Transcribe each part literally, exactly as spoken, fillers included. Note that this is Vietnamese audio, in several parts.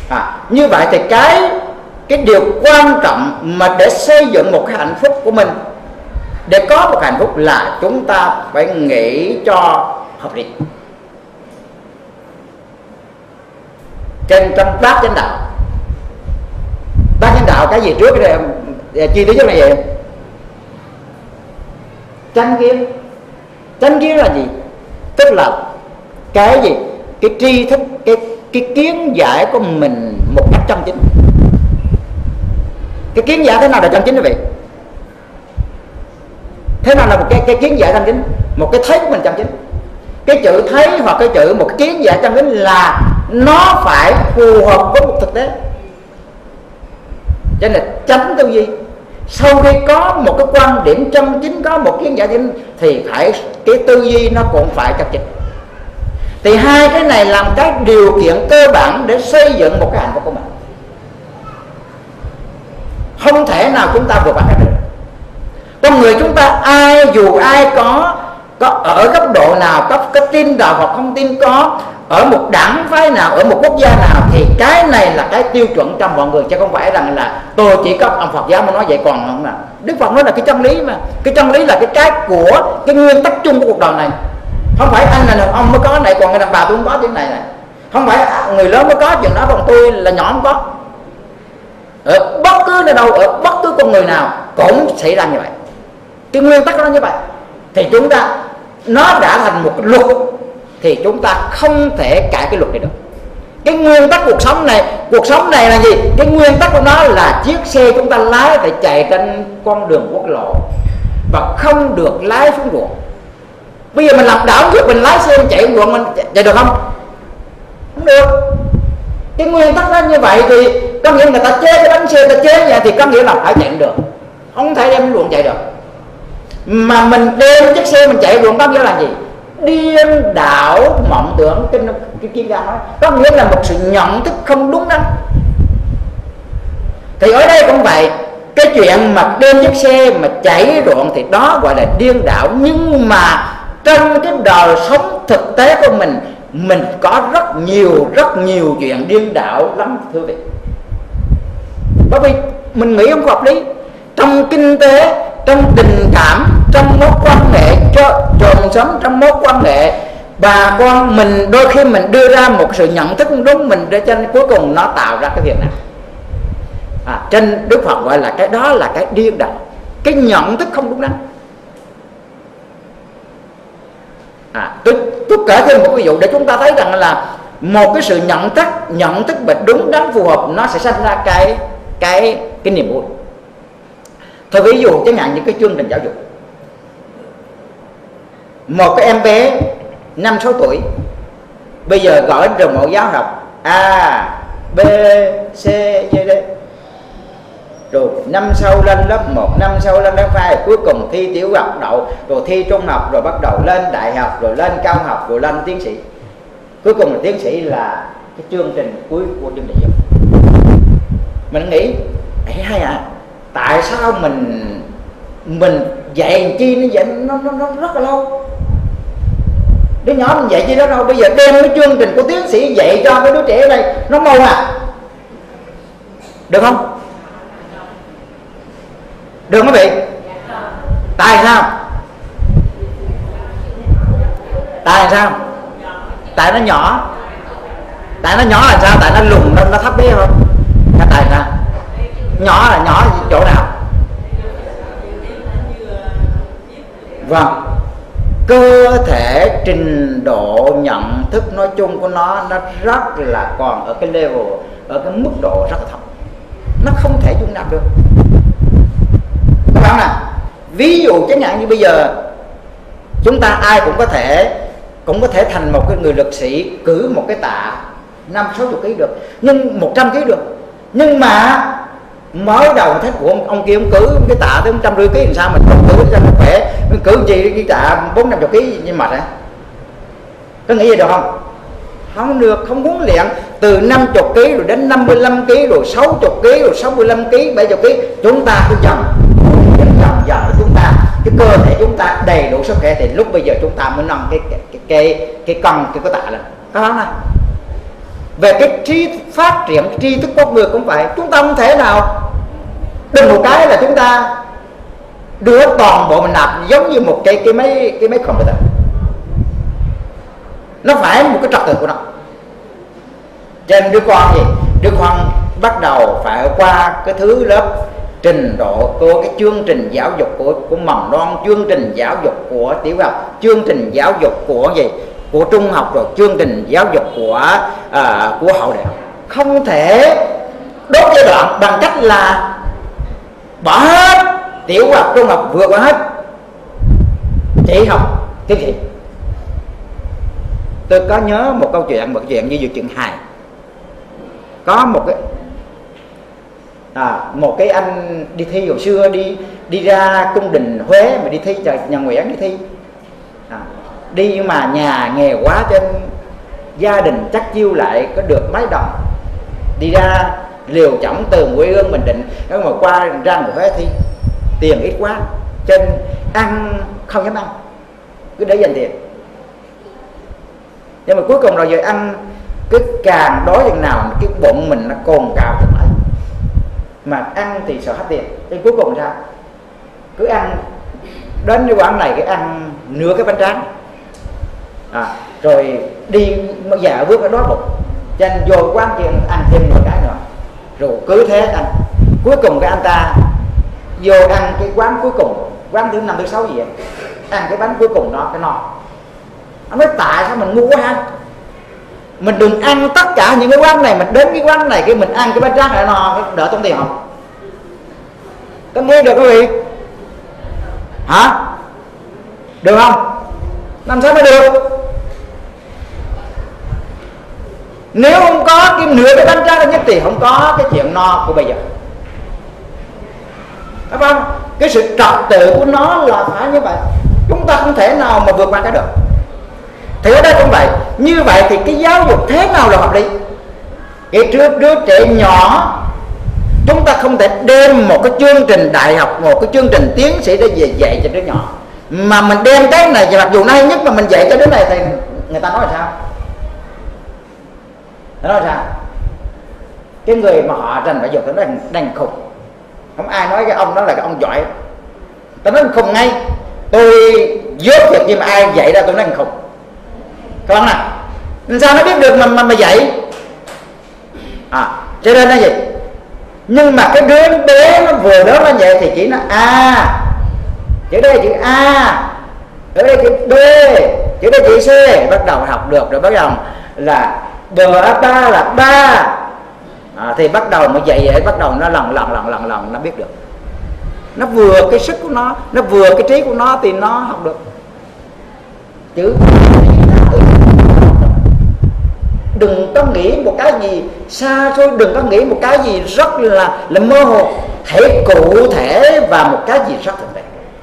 À, như vậy thì cái cái điều quan trọng mà để xây dựng một cái hạnh phúc của mình, để có một hạnh phúc, là chúng ta phải nghĩ cho hợp lý. Trên trong bát chánh đạo, bát chánh đạo cái gì trước cái chi tiết trước này vậy? Chánh kiến. Chánh kiến là gì? Tức là cái gì? Cái tri thức, cái cái kiến giải của mình một cách chân chính. Cái kiến giải thế nào là chân chính quý vị? Thế nào là một cái cái kiến giải chân chính? Một cái thấy của mình chân chính. Cái chữ thấy hoặc cái chữ một cái kiến giải chân chính là nó phải phù hợp với một thực tế. Cho nên chánh tư duy. Sau khi có một cái quan điểm chân chính, có một kiến giải chân chính, thì phải cái tư duy nó cũng phải chân chính. Thì hai cái này làm cái điều kiện cơ bản để xây dựng một cái hạnh phúc của mình. Không thể nào chúng ta vượt qua được. Con người chúng ta ai dù ai có có ở cấp độ nào, có, có tin đạo hoặc không tin, có ở một đảng phái nào, ở một quốc gia nào, thì cái này là cái tiêu chuẩn trong mọi người, chứ không phải rằng là tôi chỉ có ông Phật giáo mà nói vậy. Còn không nào, Đức Phật nói là cái chân lý mà. Cái chân lý là cái cái của cái nguyên tắc chung của cuộc đời này. Không phải anh là ông mới có này, còn người đàn bà tôi không có chuyện này này. Không phải người lớn mới có chuyện đó, còn tôi là nhỏ không có. Ở bất cứ nơi đâu, ở bất cứ con người nào cũng xảy ra như vậy. Cái nguyên tắc nó như vậy. Thì chúng ta, nó đã thành một luật, thì chúng ta không thể cãi cái luật này được. Cái nguyên tắc cuộc sống này, cuộc sống này là gì? Cái nguyên tắc của nó là chiếc xe chúng ta lái phải chạy trên con đường quốc lộ và không được lái xuống ruộng. Bây giờ mình làm đảo trước, mình lái xe mình chạy ruộng, mình chạy được không? Không được. Cái nguyên tắc đó như vậy thì có nghĩa người ta chế cái bánh xe, người ta chế vậy thì có nghĩa là phải chạy được, không thể đem ruộng chạy được. Mà mình đem chiếc xe mình chạy ruộng có nghĩa là gì? Điên đảo mộng tưởng. Cái cái chuyên gia nói có nghĩa là một sự nhận thức không đúng đắn. Thì ở đây cũng vậy, cái chuyện mà đem chiếc xe mà chạy ruộng thì đó gọi là điên đảo. Nhưng mà trong cái đời sống thực tế của mình, mình có rất nhiều rất nhiều chuyện điên đảo lắm thưa quý vị. Bởi vì mình nghĩ không hợp lý. Trong kinh tế, trong tình cảm, trong mối quan hệ chồng sống, trong mối quan hệ bà con mình, đôi khi mình đưa ra một sự nhận thức đúng mình, để cho nên cuối cùng nó tạo ra cái việc này. À, trên Đức Phật gọi là cái đó là cái điên đảo, cái nhận thức không đúng đắn. À, tôi, tôi kể thêm một ví dụ để chúng ta thấy rằng là một cái sự nhận thức nhận thức bệnh đúng đắn phù hợp, nó sẽ sinh ra cái cái cái niềm vui. Thôi ví dụ chẳng hạn như cái chương trình giáo dục, một cái em bé năm sáu tuổi bây giờ gọi trường mẫu giáo học A B C D, rồi năm sau lên lớp một, năm sau lên lớp hai, cuối cùng thi tiểu học đậu, rồi thi trung học, rồi bắt đầu lên đại học, rồi lên cao học, rồi lên tiến sĩ. Cuối cùng là tiến sĩ là cái chương trình cuối của chương trình giáo dục. Mình nghĩ hay à, tại sao mình mình dạy chi nó dạy nó, nó, nó rất là lâu. Đứa nhỏ mình dạy chi đó đâu, bây giờ đem cái chương trình của tiến sĩ dạy cho cái đứa trẻ ở đây nó mau à, được không? Được quý vị? Tại sao? Tại sao? Tại nó nhỏ. Tại nó nhỏ là sao? Tại nó lùn, nó, nó thấp bé không? Tại sao? Nhỏ là nhỏ chỗ nào? Vâng, cơ thể trình độ nhận thức nói chung của nó nó rất là còn ở cái level, ở cái mức độ rất là thấp, nó không thể dung nạp được. Các bạn nào, ví dụ chẳng hạn như bây giờ chúng ta ai cũng có thể cũng có thể thành một cái người lực sĩ, cử một cái tạ năm sáu chục ký được, nhưng một trăm ký được. Nhưng mà mới đầu thấy của ông, ông kia ông cử cái tạ tới một trăm rưỡi ký làm sao mình không cử cho nó khỏe, mình cử gì cái tạ bốn năm chục ký như mệt hả? Có nghĩ gì được không? Không được, không huấn luyện từ năm mươi ký rồi đến năm mươi lăm ký rồi sáu mươi ký rồi sáu mươi lăm ký, bảy mươi ký, chúng ta cứ dần dần dần dần chúng ta cái cơ thể chúng ta đầy đủ sức khỏe thì lúc bây giờ chúng ta mới nâng cái cái cái cái cân cái cái tạ lên. Có không nào? về cái trí phát triển tri thức con người cũng vậy. Chúng ta không thể nào đừng một cái là chúng ta đưa toàn bộ mình nạp giống như một cái cái máy cái máy computer. Nó phải một cái trật tự của nó. Cho nên đứa con gì đứa con bắt đầu phải qua cái thứ lớp trình độ của cái chương trình giáo dục của của mầm non, chương trình giáo dục của tiểu học, chương trình giáo dục của gì của trung học, rồi chương trình giáo dục của uh, của hậu đại học. Không thể đốt giai đoạn bằng cách là bỏ hết tiểu học trung học, vượt qua hết chỉ học tiến sĩ. Tôi có nhớ một câu chuyện, một chuyện như chuyện hài. Có một cái à, một cái anh đi thi hồi xưa, đi đi ra cung đình Huế mà đi thi, trời, nhà Nguyễn đi thi à, đi nhưng mà nhà nghèo quá cho nên gia đình chắc chiêu lại có được mấy đồng, đi ra liều chỏng từ quê hương Bình Định nhưng mà qua ra người Huế thi, tiền ít quá cho nên ăn không dám ăn, cứ để dành tiền. Nhưng mà cuối cùng rồi giờ ăn cứ càng đói chừng nào cái bụng mình nó cồn cào chừng ấy, mà ăn thì sợ hết tiền. Nên cuối cùng sao cứ ăn đến cái quán này cái ăn nửa cái bánh tráng à, rồi đi dạ bước cái đói bụng, cho nên vô quán kia ăn thêm một cái nữa, rồi cứ thế ăn. Cuối cùng cái anh ta vô ăn cái quán cuối cùng, quán thứ năm thứ sáu gì vậy, ăn cái bánh cuối cùng đó cái no. Anh nói tại sao mình ngu quá ha, mình đừng ăn tất cả những cái quán này, mình đến cái quán này cái mình ăn cái bánh tráng lại no, đỡ tốn tiền không? Có nghe được quý vị hả? Được không? Làm sao mới được? Nếu không có cái nửa cái bánh tráng nhất thì không có cái chuyện no của bây giờ. Đúng không? Cái sự trật tự của nó là phải như vậy. Chúng ta không thể nào mà vượt qua cái được. Thì ở đây cũng vậy. Như vậy thì cái giáo dục thế nào là hợp lý? Cái trước đứa trẻ nhỏ, chúng ta không thể đem một cái chương trình đại học, một cái chương trình tiến sĩ để về dạy cho đứa nhỏ, mà mình đem cái này, mặc dù nó hay nhất mà mình dạy cho đứa này thì người ta nói là sao? Nó nói sao? Cái người mà họ rành phải dục nó đang, đang khùng. Không ai nói cái ông đó là cái ông giỏi. Tôi nói khùng ngay. Tôi dốt việc gì mà ai dạy ra tôi nói khùng. Các bạn nào? Nên sao nó biết được mà mà, mà dạy? À, cho nên là gì? Nhưng mà cái đứa bé nó vừa đó nó vậy thì chỉ nó A, chữ đây chữ A, ở đây chữ B, chữ đây chữ C, bắt đầu học được rồi, bắt đầu là bờ ba là ba à, thì bắt đầu mà dạy vậy, bắt đầu nó lần lần lần lần lần nó biết được. Nó vừa cái sức của nó, nó vừa cái trí của nó thì nó học được. Chứ đừng có nghĩ một cái gì xa xôi, đừng có nghĩ một cái gì rất là là mơ hồ, hãy cụ thể và một cái gì rất thực tế.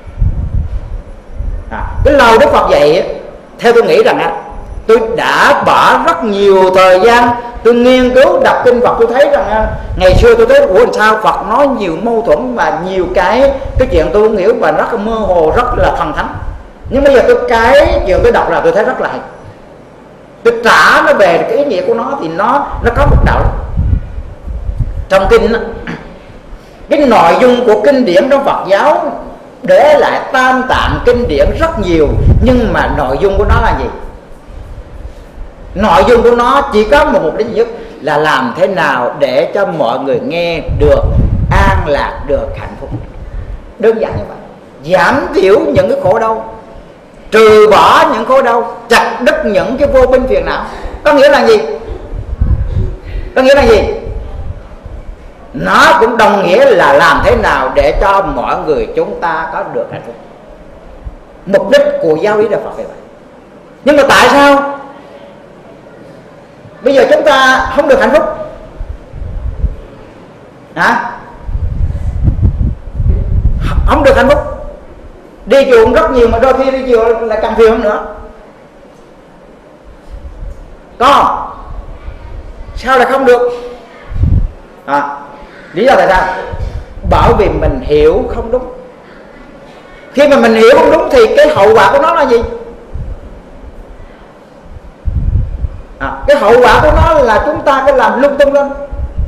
À, cái lời Đức Phật dạy, theo tôi nghĩ rằng á, tôi đã bỏ rất nhiều thời gian tôi nghiên cứu đọc kinh Phật. Tôi thấy rằng á, ngày xưa tôi thấy ủa làm sao Phật nói nhiều mâu thuẫn và nhiều cái cái chuyện tôi không hiểu và rất là mơ hồ, rất là thần thánh. Nhưng bây giờ tôi cái chuyện tôi đọc là tôi thấy rất là hay. Tôi trả nó về cái ý nghĩa của nó thì nó nó có một đạo. Trong kinh đó, cái nội dung của kinh điển trong Phật giáo để lại tam tạng kinh điển rất nhiều, nhưng mà nội dung của nó là gì? Nội dung của nó chỉ có một mục đích duy nhất là làm thế nào để cho mọi người nghe được an lạc, được hạnh phúc. Đơn giản như vậy. Giảm thiểu những cái khổ đau, trừ bỏ những khổ đau, chặt đứt những cái vô minh phiền não. Có nghĩa là gì? Có nghĩa là gì? Nó cũng đồng nghĩa là làm thế nào để cho mọi người chúng ta có được hạnh phúc. Mục đích của giáo lý Đạo Phật như vậy. Nhưng mà tại sao bây giờ chúng ta không được hạnh phúc? Hả? Không được hạnh phúc. Đi chùa rất nhiều mà đôi khi đi chùa là càng phiền hơn nữa. Có sao lại không được? À, lý do tại sao? Bởi vì mình hiểu không đúng. Khi mà mình hiểu không đúng thì cái hậu quả của nó là gì? à, cái hậu quả của nó là chúng ta cái làm lung tung lên,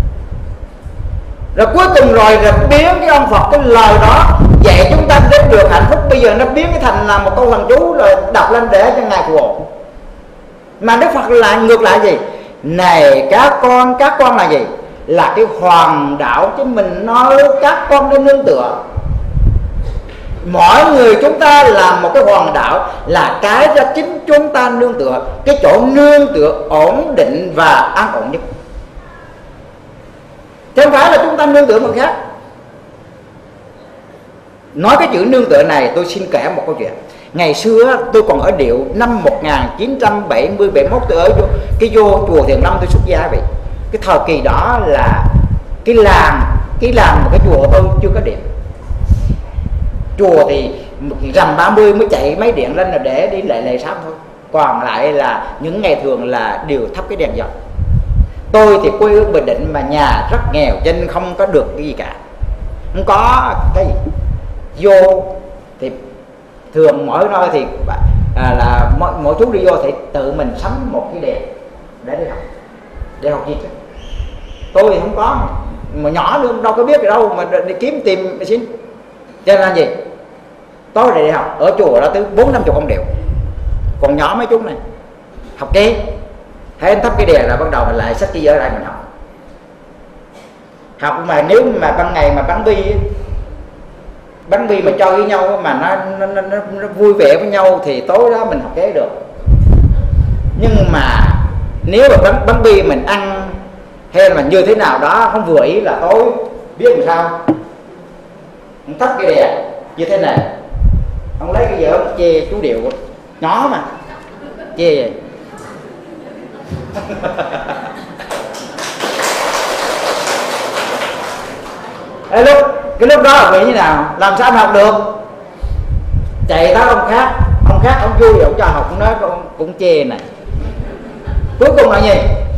rồi cuối cùng rồi rồi biến cái ông Phật cái lời đó dạy chúng ta đến được hạnh phúc, bây giờ nó biến cái thành là một câu thần chú rồi đọc lên để cho ngài phù hộ. Mà Đức Phật lại ngược lại gì? Này các con, các con là gì? Là cái hoàng đạo, chứ mình nói các con nên nương tựa. Mỗi người chúng ta là một cái hoàng đạo, là cái cho chính chúng ta nương tựa, cái chỗ nương tựa ổn định và an ổn nhất, chứ không phải là chúng ta nương tựa người khác. Nói cái chữ nương tựa này tôi xin kể một câu chuyện. Ngày xưa tôi còn ở Điệu, năm một nghìn chín trăm bảy mươi bảy mốt tôi ở vô, cái vô chùa Thiền Lâm tôi xuất gia vậy. Cái thời kỳ đó là cái làng cái làng một cái chùa của tôi chưa có điện. Chùa thì rằm ba mươi mới chạy máy điện lên là để đi lễ lễ sáng thôi, còn lại là những ngày thường là đều thắp cái đèn dầu. Tôi thì quê ở Bình Định mà nhà rất nghèo cho nên không có được cái gì cả, không có cái gì. Vô thì thường mỗi nơi thì à, là mỗi, mỗi chú đi vô thì tự mình sắm một cái đèn để đi học, để học gì chứ. Tôi thì không có, mà nhỏ luôn đâu có biết gì đâu mà đi kiếm tìm xin. Cho nên là gì? Tối để đi học ở chùa đó tới bốn năm chục ông đều, còn nhỏ mấy chú này học kế. Thấy anh thắp cái đèn là bắt đầu mình lại xách cái giở lại mình học. Học mà nếu mà ban ngày mà bắn bi bắn bi mà chơi với nhau mà nó, nó, nó, nó vui vẻ với nhau thì tối đó mình học kế được. Nhưng mà nếu mà bắn, bắn bi mình ăn hay là mình như thế nào đó không vừa ý là tối biết làm sao. Ông thắp cái đèn như thế này, ông lấy cái giở chê chú Điệu nhỏ mà chê vậy. Cái lúc cái lúc đó là nghĩ như nào? Làm sao mà học được? Chạy tới ông khác, ông khác ông vui ông cho học, ông nói ông cũng chê này. Cuối cùng là gì?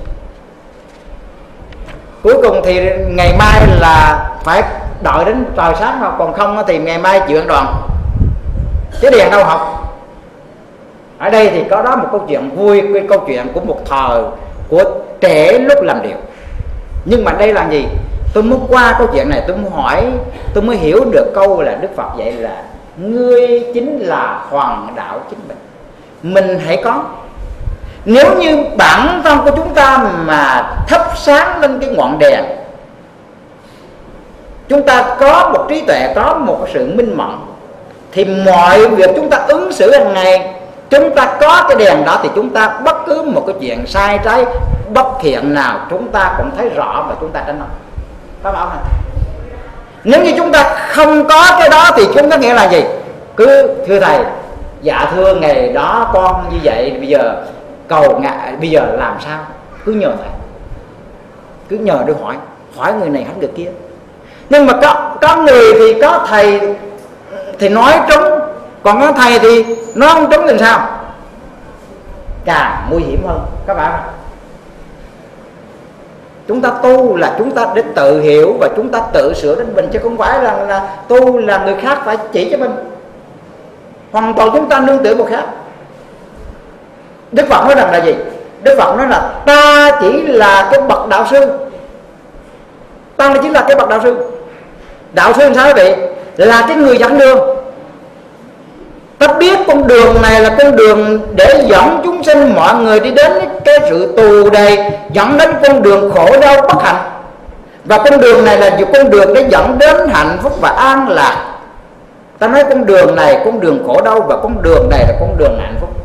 Cuối cùng thì ngày mai là phải đợi đến trời sáng, mà còn không thì ngày mai chịu ăn đòn, chứ đèn đâu học. Ở đây thì có đó một câu chuyện vui, cái câu chuyện của một thời của trẻ lúc làm điều. Nhưng mà đây là gì? Tôi muốn qua câu chuyện này tôi muốn hỏi, tôi mới hiểu được câu là Đức Phật dạy là ngươi chính là hoàng đạo chính mình. Mình hãy có. Nếu như bản thân của chúng ta mà thắp sáng lên cái ngọn đèn, chúng ta có một trí tuệ, có một sự minh mẫn, thì mọi việc chúng ta ứng xử hàng ngày, chúng ta có cái đèn đó thì chúng ta bất cứ một cái chuyện sai trái bất thiện nào chúng ta cũng thấy rõ và chúng ta tránh nó. Có bảo này. Nếu như chúng ta không có cái đó thì chúng ta nghĩa là gì? Cứ thưa thầy, dạ thưa ngày đó con như vậy, bây giờ cầu ngại, bây giờ làm sao? Cứ nhờ thầy, cứ nhờ được hỏi, hỏi người này hỏi người kia. Nhưng mà có, có người thì có thầy thì nói trúng, còn có thầy thì nói không trúng thì sao? Càng nguy hiểm hơn các bạn. Chúng ta tu là chúng ta để tự hiểu và chúng ta tự sửa đến mình, chứ không phải rằng là, là tu là người khác phải chỉ cho mình. Hoàn toàn chúng ta nương tựa một khác. Đức Phật nói rằng là gì? Đức Phật nói là ta chỉ là cái bậc đạo sư. Ta chỉ là cái bậc đạo sư. Đạo sư làm sao vậy? Là cái người dẫn đường. Ta biết con đường này là con đường để dẫn chúng sinh mọi người đi đến cái sự tù đầy, dẫn đến con đường khổ đau bất hạnh. Và con đường này là con đường để dẫn đến hạnh phúc và an lạc. Ta nói con đường này con đường khổ đau và con đường này là con đường hạnh phúc.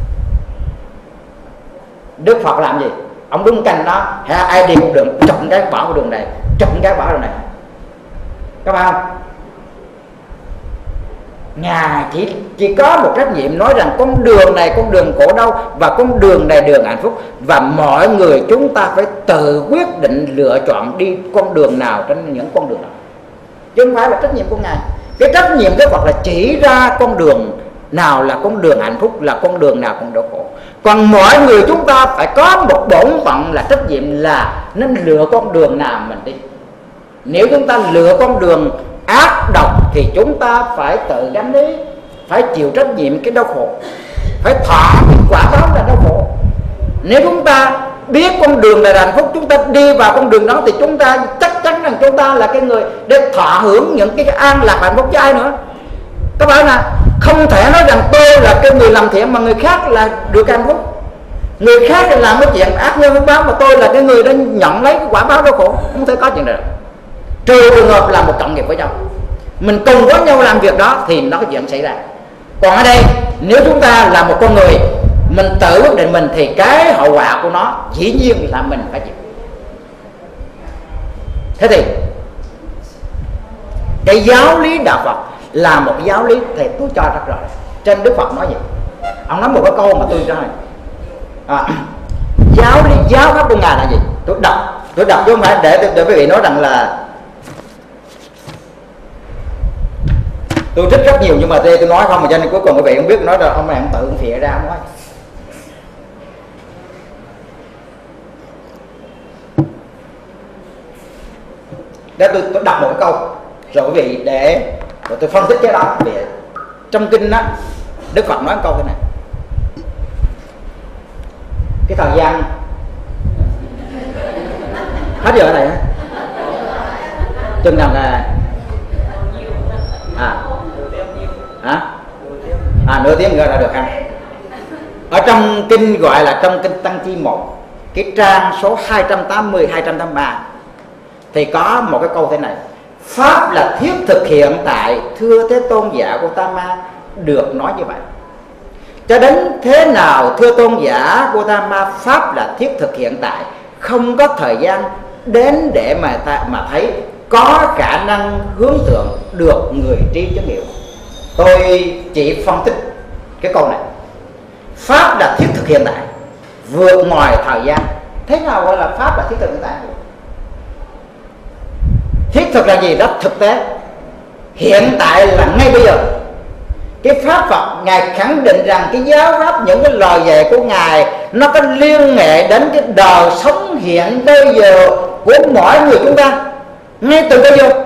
Đức Phật làm gì? Ông đứng cạnh đó, ai đi một đường chọn cái bỏ cái đường này, chọn cái bỏ đường này. Các bạn không? Ngài chỉ, chỉ có một trách nhiệm nói rằng con đường này con đường khổ đau và con đường này đường hạnh phúc, và mọi người chúng ta phải tự quyết định lựa chọn đi con đường nào trên những con đường nào, chứ không phải là trách nhiệm của Ngài. Cái trách nhiệm của Phật là chỉ ra con đường nào là con đường hạnh phúc, là con đường nào con đường khổ. Còn mỗi người chúng ta phải có một bổn phận là trách nhiệm là nên lựa con đường nào mình đi. Nếu chúng ta lựa con đường ác độc thì chúng ta phải tự gánh lấy, phải chịu trách nhiệm cái đau khổ, phải thọ quả báo là đau khổ. Nếu chúng ta biết con đường là hạnh phúc, chúng ta đi vào con đường đó thì chúng ta chắc chắn rằng chúng ta là cái người để thọ hưởng những cái an lạc hạnh phúc cho ai nữa. Các bạn là không thể nói rằng tôi là cái người làm thiện mà người khác là được hạnh phúc, người khác là làm cái chuyện ác nhân báo mà tôi là cái người đã nhận lấy cái quả báo đau khổ. Không thể có chuyện này được. Trừ trường hợp là một cộng nghiệp với nhau, mình cùng với nhau làm việc đó thì nó có chuyện xảy ra. Còn ở đây nếu chúng ta là một con người mình tự quyết định mình thì cái hậu quả của nó dĩ nhiên là mình phải chịu. Thế thì cái giáo lý đạo Phật là một giáo lý thì tôi cho rất rõ. Trên Đức Phật nói gì? Ông nói một cái câu mà tôi cho này, à, giáo lý giáo pháp của ngài là gì? Tôi đọc tôi đọc chứ không phải để để quý vị nói rằng là tôi thích rất nhiều, nhưng mà tôi, tôi nói không mà cho nên cuối cùng quý vị không biết nói rồi ông này ông tự ông phịa ra ông nói. Để tôi, tôi đọc một cái câu rồi quý vị để rồi tôi phân tích cái đó. Vì trong kinh đó Đức Phật nói một câu thế này: cái thời gian hết giờ này chừng nào là à hả à nửa tiếng nữa là được ha. Ở trong kinh gọi là trong kinh Tăng Chi một, cái trang số hai trăm tám mươi hai trăm tám mươi ba thì có một cái câu thế này: pháp là thiết thực hiện tại, thưa Thế Tôn giả Gautama. Được nói như vậy. Cho đến thế nào thưa Tôn giả Gautama, pháp là thiết thực hiện tại, không có thời gian đến để mà ta, mà thấy có khả năng hướng thượng được người tri chứng hiểu. Tôi chỉ phân tích cái câu này: pháp là thiết thực hiện tại, vượt ngoài thời gian. Thế nào gọi là pháp là thiết thực hiện tại? Thiết thực là gì? Đó thực tế. Hiện tại là ngay bây giờ. Cái pháp Phật ngài khẳng định rằng cái giáo pháp, những cái lời dạy của ngài nó có liên hệ đến cái đời sống hiện bây giờ của mỗi người chúng ta ngay từ bây giờ.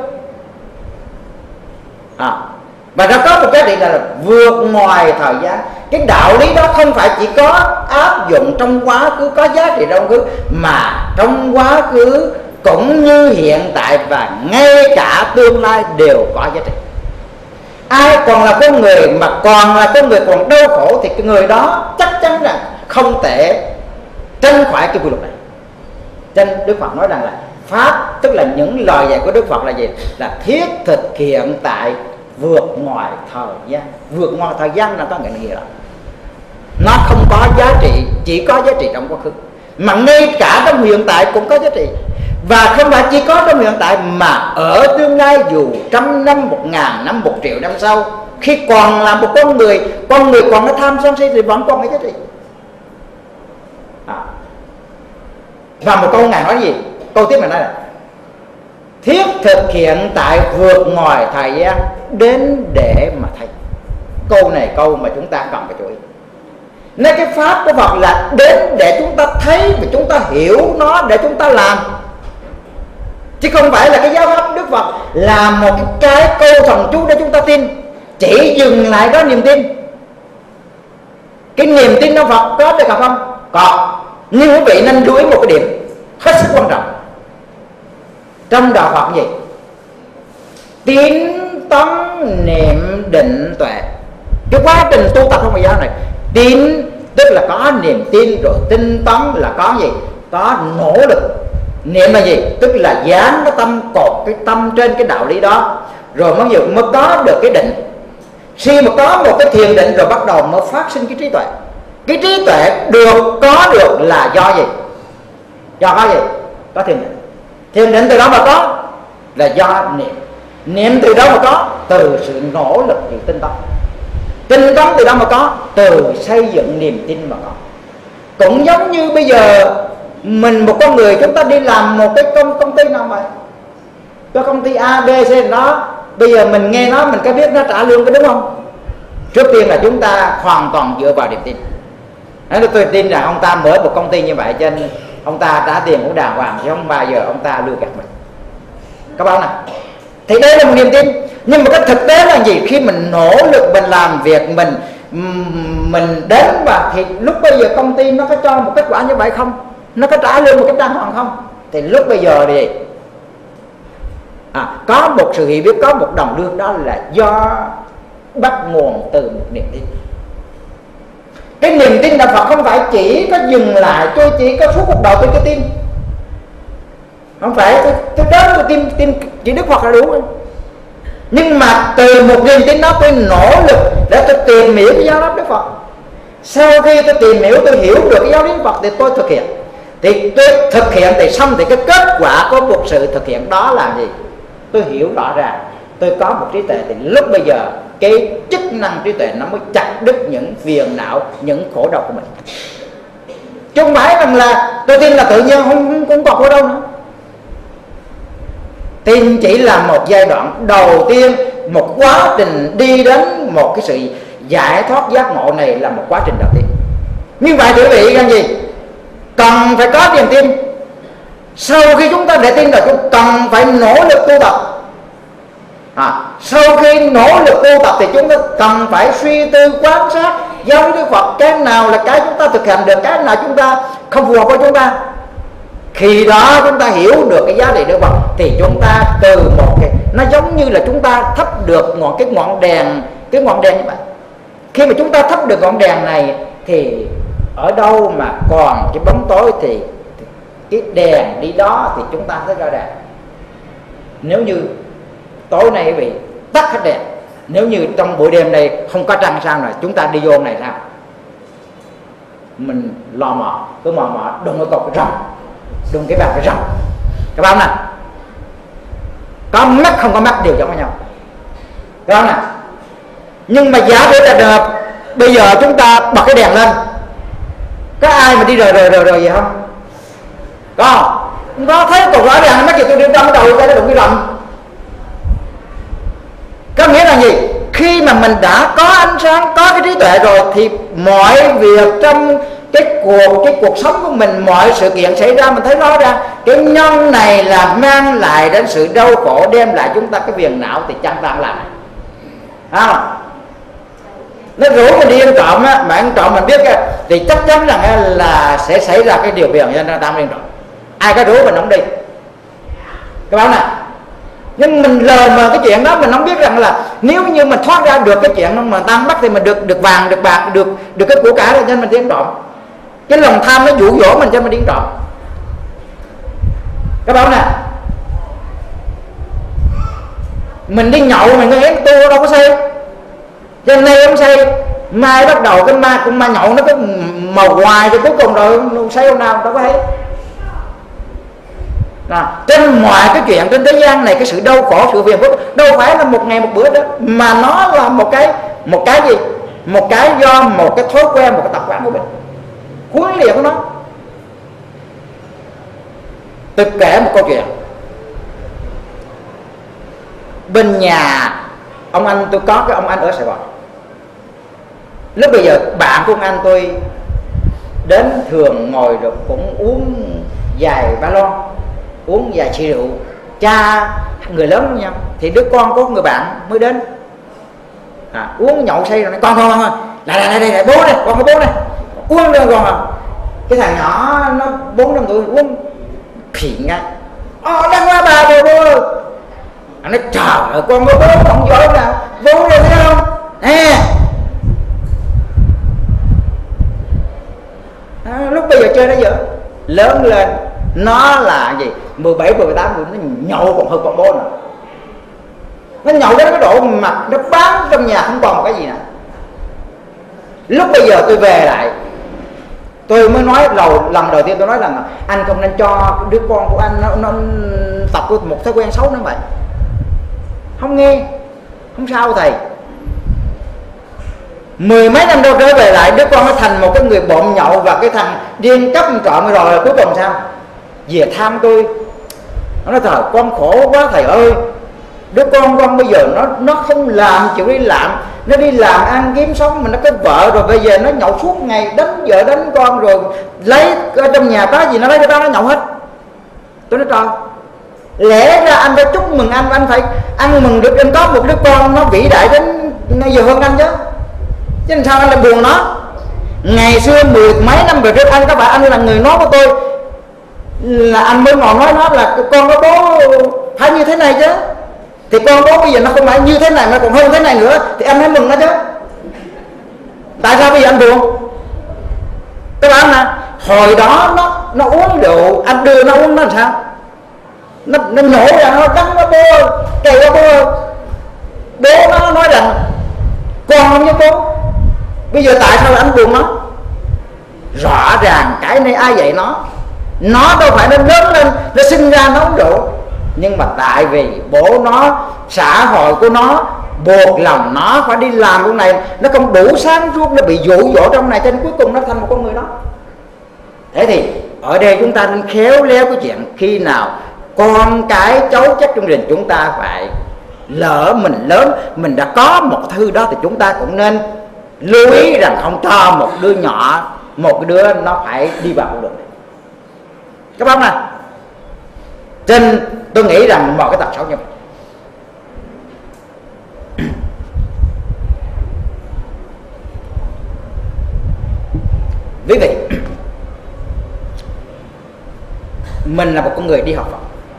À, và nó có một cái gì là vượt ngoài thời gian. Cái đạo lý đó không phải chỉ có áp dụng trong quá khứ, có giá trị trong quá khứ, mà trong quá khứ cũng như hiện tại và ngay cả tương lai đều có giá trị. Ai còn là con người mà còn là con người còn đau khổ thì cái người đó chắc chắn rằng không thể tránh khỏi cái quy luật này. Cho nên Đức Phật nói rằng là pháp, tức là những lời dạy của Đức Phật là gì? Là thiết thực hiện tại, vượt ngoài thời gian. Vượt ngoài thời gian là có nghĩa là nó không có giá trị, chỉ có giá trị trong quá khứ, mà ngay cả trong hiện tại cũng có giá trị. Và không phải chỉ có trong hiện tại mà ở tương lai, dù trăm năm, một ngàn năm, một triệu năm sau, khi còn là một con người, con người còn có tham sân si thì vẫn còn cái giá trị. À. Và một câu ngài nói gì? Câu tiếp này nói là thiết thực hiện tại, vượt ngoài thời gian đến để mà thấy. Câu này câu mà chúng ta cần phải chú ý. Nên cái pháp của Phật là đến để chúng ta thấy và chúng ta hiểu nó để chúng ta làm, chứ không phải là cái giáo pháp Đức Phật là một cái câu thần chú để chúng ta tin, chỉ dừng lại đó niềm tin. Cái niềm tin trong Phật có được không? Có. Nhưng quý vị nên lưu ý một cái điểm hết sức quan trọng trong đạo Phật: gì? Tín tấn niệm định tuệ. Cái quá trình tu tập trong Phật giáo này, tín tức là có niềm tin, rồi tinh tấn là có gì? Có nỗ lực. Niệm là gì? Tức là dán cái tâm, cột cái tâm trên cái đạo lý đó, rồi mới, mới có được cái định. Khi mà có một cái thiền định rồi bắt đầu mới phát sinh cái trí tuệ. Cái trí tuệ được có được là do gì? Do có gì? Có thiền định. Thiền định từ đó mà có là do niệm. Niệm từ đó mà có từ sự nỗ lực và tinh tấn. Tinh tấn từ đó mà có từ xây dựng niềm tin mà có. Cũng giống như bây giờ mình một con người, chúng ta đi làm một cái công công ty nào vậy, cái công ty A, B, C đó, bây giờ mình nghe nó, mình có biết nó trả lương có đúng không? Trước tiên là chúng ta hoàn toàn dựa vào niềm tin. Nên tôi tin rằng ông ta mở một công ty như vậy, cho nên ông ta trả tiền cũng đàng hoàng, chứ không bao giờ ông ta lừa gạt mình. Các bạn nào, thì đây là một niềm tin. Nhưng mà cái thực tế là gì? Khi mình nỗ lực, mình làm việc, mình mình đến và thì lúc bây giờ công ty nó có cho một kết quả như vậy không, nó có trả lương một cách đàng hoàng không, thì lúc bây giờ thì à, có một sự hiểu biết, có một đồng lương, đó là do bắt nguồn từ một niềm tin. Cái niềm tin đạo Phật không phải chỉ có dừng lại tôi chỉ có suốt cuộc đời tôi cái tin, không phải tôi, tôi đến tôi tin tin chỉ Đức Phật là đủ. Nhưng mà từ một niềm tin đó tôi nỗ lực để tôi tìm hiểu cái giáo pháp Đức Phật. Sau khi tôi tìm hiểu, tôi hiểu được cái giáo lý Đức Phật thì tôi thực hiện. Thì tôi thực hiện thì xong thì cái kết quả của một sự thực hiện đó là gì? Tôi hiểu rõ ràng, tôi có một trí tuệ, thì lúc bây giờ cái chức năng trí tuệ nó mới chặt đứt những phiền não, những khổ đau của mình. Chứ không phải rằng là tôi tin là tự nhiên không, không còn khổ đau nữa. Tin chỉ là một giai đoạn đầu tiên, một quá trình đi đến một cái sự giải thoát giác ngộ này là một quá trình đầu tiên. Như vậy quý vị làm gì? Cần phải có niềm tin. Sau khi chúng ta để tin rồi, chúng cần phải nỗ lực tu tập. À, sau khi nỗ lực tu tập thì chúng ta cần phải suy tư quan sát giáo lý Đức Phật, cái nào là cái chúng ta thực hành được, cái nào chúng ta không phù hợp với chúng ta. Khi đó chúng ta hiểu được cái giá trị Đức Phật thì chúng ta từ một cái, nó giống như là chúng ta thắp được ngọn cái ngọn đèn, cái ngọn đèn như vậy. Khi mà chúng ta thắp được ngọn đèn này thì ở đâu mà còn cái bóng tối thì cái đèn đi đó thì chúng ta thấy rõ ràng. Nếu như tối nay quý vị tắt hết đèn, nếu như trong buổi đêm này không có trăng sao, rồi chúng ta đi vô này sao? Mình lò mò, cứ mò mò đừng có cột cái rồng, đừng cái bàn cái rồng. Các bạn nè, có mắt không có mắt đều giống với nhau. Các bạn nè, nhưng mà giả sử là được, bây giờ chúng ta bật cái đèn lên, có ai mà đi rời rời rời rời gì không? Có không? Không có, thấy còn rõ ràng mắt gì tôi đi trong đầu cái nó đụng cái rồng. Có nghĩa là gì? Khi mà mình đã có ánh sáng, có cái trí tuệ rồi thì mọi việc trong cái cuộc cái cuộc sống của mình, mọi sự kiện xảy ra mình thấy rõ ràng. Cái nhân này là mang lại đến sự đau khổ, đem lại chúng ta cái phiền não thì chẳng tan làm này. À, nó rủ mình đi ăn trộm á, mà ăn trộm mình biết á, thì chắc chắn rằng là sẽ xảy ra cái điều phiền cho nên ta ăn trộm. Ai có rủ mình không đi. Các bạn nè, nhưng mình lờ mờ cái chuyện đó, mình không biết rằng là nếu như mình thoát ra được cái chuyện mà ta bắt thì mình được được vàng, được bạc, được được cái của cải, cho nên mình đi ăn trộm. Cái lòng tham nó dụ dỗ mình cho mình đi ăn trộm. Các bạn nè, mình đi nhậu mình nghe tu đâu có say, cho nên không say, mai bắt đầu cái ma con ma nhậu nó có màu hoài thì cuối cùng rồi say hôm nào đâu có thấy. À, trên mọi cái chuyện trên thế gian này, cái sự đau khổ, sự phiền phức đâu phải là một ngày một bữa đó, mà nó là một cái một cái gì, một cái do một cái thói quen, một cái tập quán của mình, huấn luyện của nó. Tôi kể một câu chuyện. Bên nhà ông anh tôi có cái ông anh ở Sài Gòn. Lúc bây giờ bạn của ông anh tôi đến thường ngồi rồi cũng uống vài ba lon, uống vài chai rượu, cha người lớn với nhau. Thì đứa con của người bạn mới đến, à, uống nhậu say rồi nói con con con lại lại đây lại bố đây, con có bố đây, uống đây con à. Cái thằng nhỏ nó bốn năm tuổi uống khỉ ngay, ờ đang qua bà rồi bố. Anh nói trời ơi, con có bố không giỏi nào, bố đây thấy không? À, à, lúc bây giờ chơi nó dở, lớn lên nó là gì, mười bảy mười tám tuổi nó nhậu còn hơn con bố nữa. Nó nhậu đến cái độ mặt nó bán trong nhà không còn một cái gì nữa. Lúc bây giờ tôi về lại, tôi mới nói đầu lần đầu tiên tôi nói rằng anh không nên cho đứa con của anh nó, nó tập một thói quen xấu nữa vậy. Không nghe, không sao thầy. Mười mấy năm đâu trở về lại, đứa con nó thành một cái người bộn nhậu và cái thằng điên cắp trộm rồi, cuối cùng sao? Về tham tôi. Nó nói trời con khổ quá thầy ơi, đứa con con bây giờ nó nó không làm, chịu đi làm, nó đi làm ăn kiếm sống, mà nó có vợ rồi, bây giờ nó nhậu suốt ngày, đánh vợ đánh con, rồi lấy ở trong nhà có gì nó lấy cái đó nó nhậu hết. Tôi nói trời, lẽ ra anh phải chúc mừng anh, anh phải ăn mừng được anh có một đứa con nó vĩ đại đến bây giờ hơn anh chứ. chứ làm sao anh lại buồn nó? Ngày xưa mười mấy năm về trước anh có phải anh là người nói của tôi là anh mới ngồi nói nó là con có bố phải như thế này chứ, thì con bố bây giờ nó không phải như thế này mà còn hơn thế này nữa thì anh hãy mừng nó chứ. Tại sao bây giờ anh buồn? Các bạn nè, hồi đó nó nó uống rượu, anh đưa nó uống nó làm sao? Nó, nó nổ ra nó cắn nó bố, kêu nó bố. Bố nó nói rằng con không với bố. Bây giờ tại sao anh buồn nó? Rõ ràng cái này ai dạy nó? Nó đâu phải nó lớn lên, nó sinh ra nó uống rượu. Nhưng mà tại vì bố nó, xã hội của nó buộc lòng nó phải đi làm cái này, nó không đủ sáng suốt, nó bị dụ dỗ trong này, cho nên cuối cùng nó thành một con người đó. Thế thì ở đây chúng ta nên khéo léo cái chuyện khi nào con cái cháu chắc trong đình chúng ta phải lỡ mình lớn, mình đã có một thứ đó thì chúng ta cũng nên lưu ý rằng không cho một đứa nhỏ, một cái đứa nó phải đi vào con đường này. Các bác này, trên tôi nghĩ rằng một cái tật xấu như vậy. Quý vị, mình là một con người đi học Phật,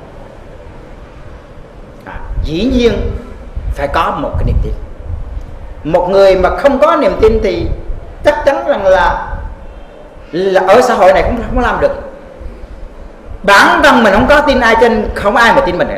à, dĩ nhiên phải có một cái niềm tin. Một người mà không có niềm tin thì chắc chắn rằng là, là ở xã hội này cũng không làm được. Bản thân mình không có tin ai, trên không ai mà tin mình nữa.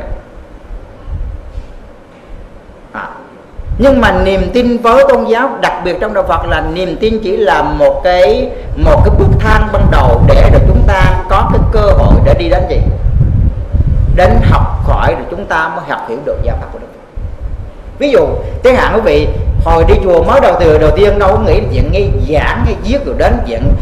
À, nhưng mà niềm tin với tôn giáo, đặc biệt trong đạo Phật, là niềm tin chỉ là một cái một cái bước thang ban đầu để rồi chúng ta có cái cơ hội để đi đến gì, đến học hỏi, rồi chúng ta mới học hiểu được giáo pháp của Đức Phật. Ví dụ chẳng hạn quý vị hồi đi chùa mới đầu từ đầu tiên đâu có nghĩ chuyện nghe giảng hay viết rồi đến chuyện